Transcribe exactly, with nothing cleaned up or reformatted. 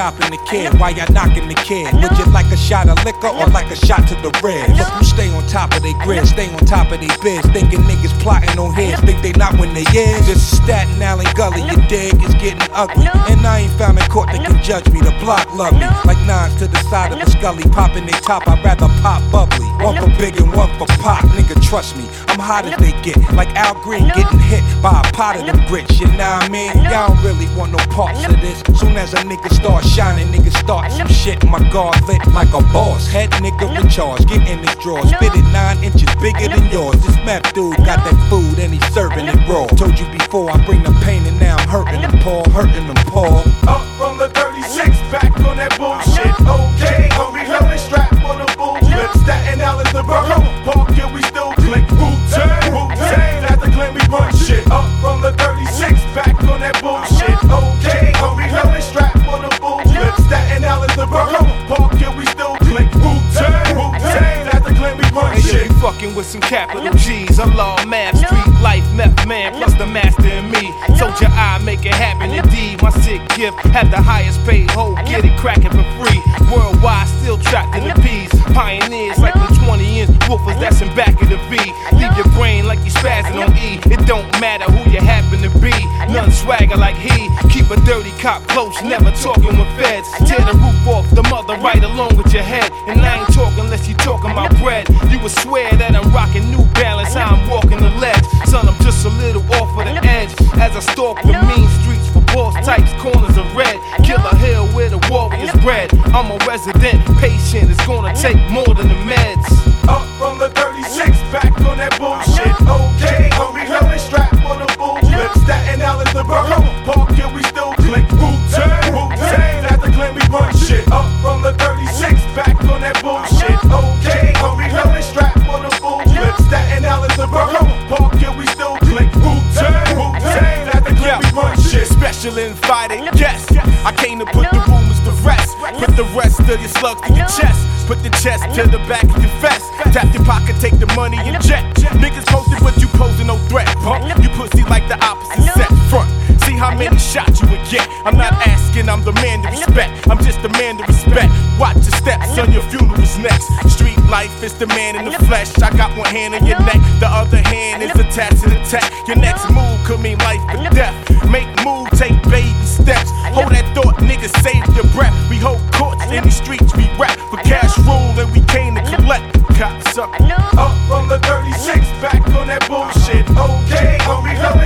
stopping the kid while y'all knocking the kid? Would you like a shot of liquor or like a shot to the ribs? Look who stay on top of they grid, stay on top of they biz. Thinking niggas plotting on heads, think they not when they is. This Staten Island gully, you dig, it's getting ugly. And I ain't found a court that can judge me. The block love me. Like nines to the side of the scully, popping they top, I'd rather pop bubbly. One for big and one for pop, nigga trust me, I'm hot as they get. Like Al Green getting hit by a pot of them grits, you know what I mean? Y'all don't really want no parts of this. Soon as a nigga start shining, nigga start some shit. My guard lit like a boss, head nigga in charge. Get in this drawer, spit it nine inches bigger than yours. This meth dude got that food and he's serving it raw. Told you before, I bring the pain and now I'm hurting them, Paul, hurting them, Paul. Up from the thirty-six, back on that bullshit. Okay, hungry, hungry, strapped for the bull clip. Staten Island, the borough, park here we still click. Wu-Tang, Wu-Tang, at the claim we run shit. Up from the thirty-six, back on that bullshit. Okay, hungry, hungry, strapped for the bull clip. Staten Island, the borough, park here we still click. Wu-Tang, Wu-Tang, at the claim we run shit. You fucking with some capital G's. I'm law, math, street life, meth man, plus the master in me. Told you I make it happen indeed. My sick gift had the highest paid hoe, get it cracking for free. Worldwide, still trapped in the P's. Pioneers like the twenty inch woofers that's in back of the V. Leave your brain like you spazzing on E. It don't matter who you happen to be. None swagger like he. Keep a dirty cop close, never talking with feds. Tear the roof off the mother right along with your head. And I ain't talking unless you talking about bread. You would swear that I'm rocking New Balance, how I'm walking the ledge. Son, I'm just a little off of the edge as I stalk the mean streets for boss types, corners of red. Killer Hill where the warriors bred. I'm a resident patient, it's gonna take more than the meds. Up from the thirty-six, back on that bullshit. Okay, hungry, hungry, strapped for the bull clip. Staten Island, the borough, park here we still click. Wu-Tang, Wu-Tang, at the claim we run shit. Up from the thirty-six, back on that bullshit. Okay, hungry, hungry, strapped for the bull clip. Staten Island, the borough, park here we still click. Wu-Tang, Wu-Tang, at the claim we run shit. Special invited guest, I came to put the rumors to rest. Put the rest of your slugs to your chest. Put the chest to the back of your vest. Tap your pocket, take the money and jet. Niggas posted, but you posing no threat, punk. You pussy like the opposite sex front. See how many shots you would get. I'm not asking, I'm the man to respect. I'm just the man to respect. Watch your steps, son, your funeral's next. Street life is the man in the flesh. I got one hand on your neck, the other hand is attached to the tech. Your next move could mean life or death. Make move, take baby steps. Hold that thought, niggas, save your breath. We hold courts in these streets, we rap for cash rule, and we came to collect. Cops up. Up from the thirty-six, back on that bullshit. Okay, hungry, hungry.